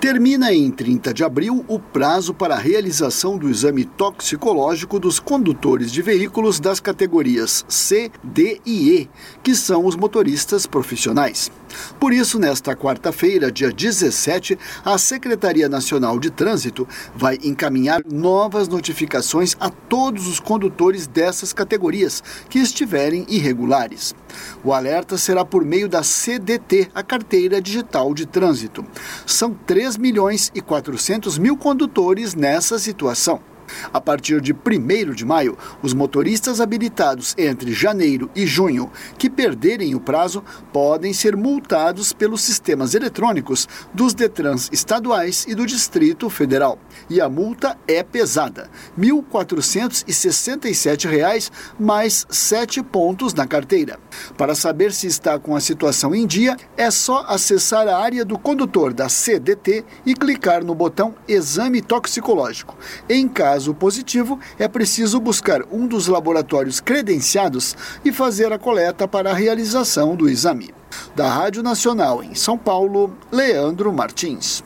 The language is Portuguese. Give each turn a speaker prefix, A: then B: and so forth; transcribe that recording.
A: Termina em 30 de abril o prazo para a realização do exame toxicológico dos condutores de veículos das categorias C, D e E, que são os motoristas profissionais. Por isso, nesta quarta-feira, dia 17, a Secretaria Nacional de Trânsito vai encaminhar novas notificações a todos os condutores dessas categorias que estiverem irregulares. O alerta será por meio da CDT, a Carteira Digital de Trânsito. São 3.400.000 condutores nessa situação. A partir de 1º de maio, os motoristas habilitados entre janeiro e junho que perderem o prazo podem ser multados pelos sistemas eletrônicos dos Detrans estaduais e do Distrito Federal. E a multa é pesada, R$ 1.467 mais 7 pontos na carteira. Para saber se está com a situação em dia, é só acessar a área do condutor da CDT e clicar no botão Exame Toxicológico. Em caso positivo, é preciso buscar um dos laboratórios credenciados e fazer a coleta para a realização do exame. Da Rádio Nacional em São Paulo, Leandro Martins.